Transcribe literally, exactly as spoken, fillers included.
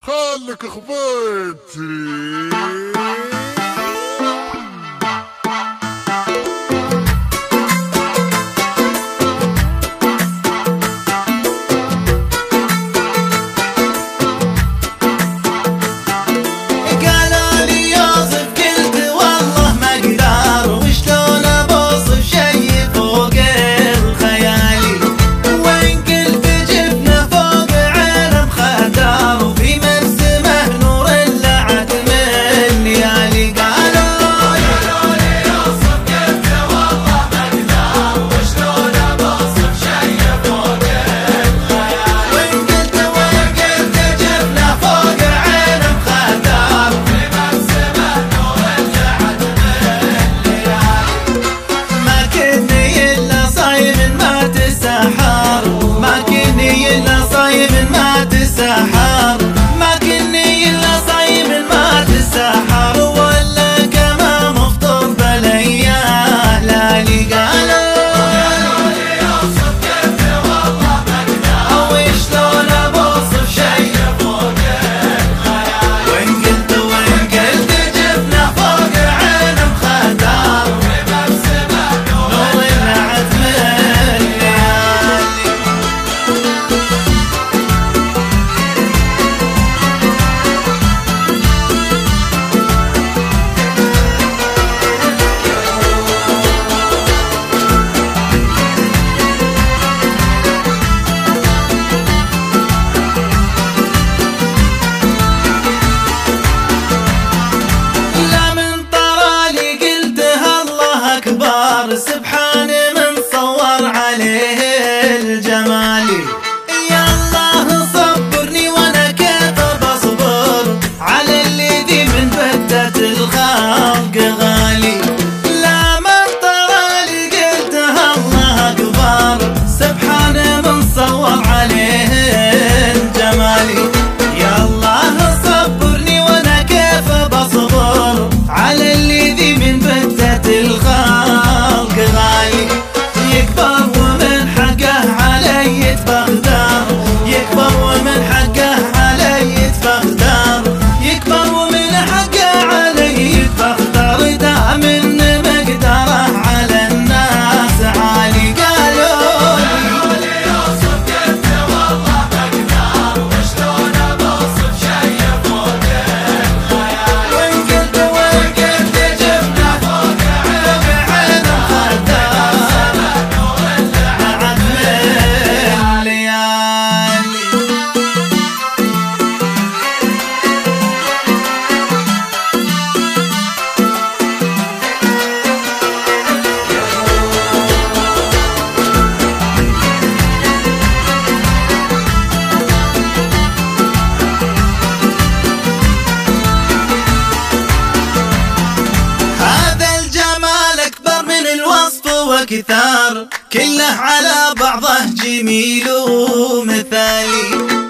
خلك اخواتي. سبحان من صور عليه الجمالي. يا الله صبرني وانا كيف بصبر على الذي من بدة الخلق غالي. لا من طرالي قلتها الله اكبر سبحان من صور عليه الجمالي. يا الله صبرني وانا كيف بصبر على الذي من بدة الخلق غالي. يكبر ومن حقه علي يتبختر، يكبر ومن حقه علي يتبختر، يكبر ومن حقه علي يتبختر. دام ان مقدره على الناس عالي. قالوا لي اوصف كيف والله بقدر وشلون بوصف شي فوق الخيال. وان قلت وان قلت جبنا فوق عين وكثار كله على بعضه جميل ومثالي.